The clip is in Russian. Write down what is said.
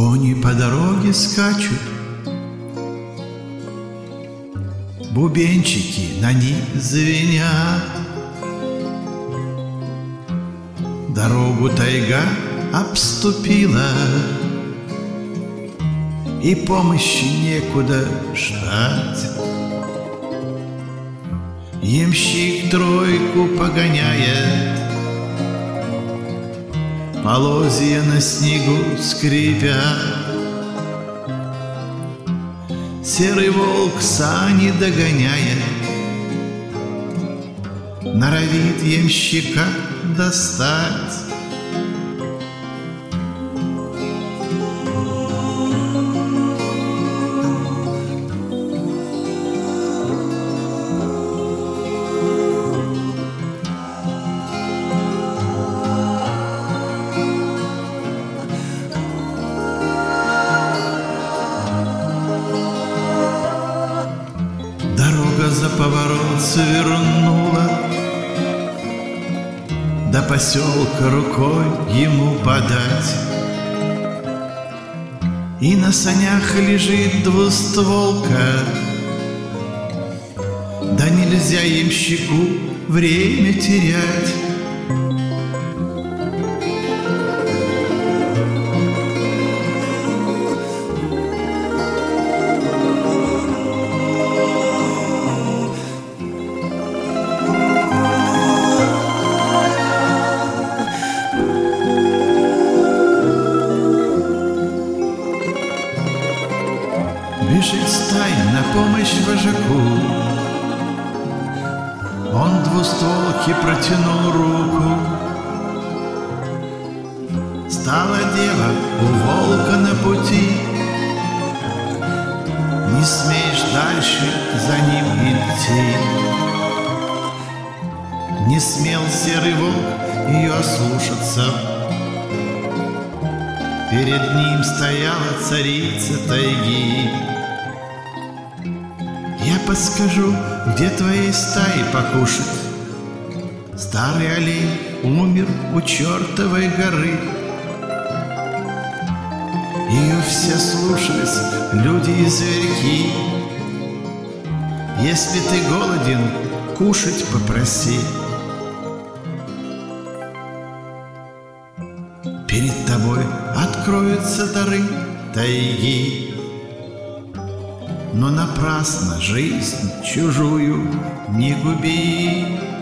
Кони по дороге скачут, бубенчики на них звенят. Дорогу тайга обступила, и помощи некуда ждать. Ямщик тройку погоняет, полозья на снегу скрипят. Серый волк сани догоняет, норовит ямщика достать. Дорога за поворот свернула, до поселка рукой ему подать. И на санях лежит двустволка, да нельзя ямщику время терять. Бежит стая на помощь вожаку, он двустволке протянул руку. Стало дело у волка на пути, не смеешь дальше за ним идти. Не смел серый волк ее ослушаться, перед ним стояла царица тайги. Я подскажу, где твоей стаи покушать. Старый олень умер у чертовой горы. Ее все слушались, люди и зверьки. Если ты голоден, кушать попроси. Перед тобой откроются дары тайги, но напрасно жизнь чужую не губи.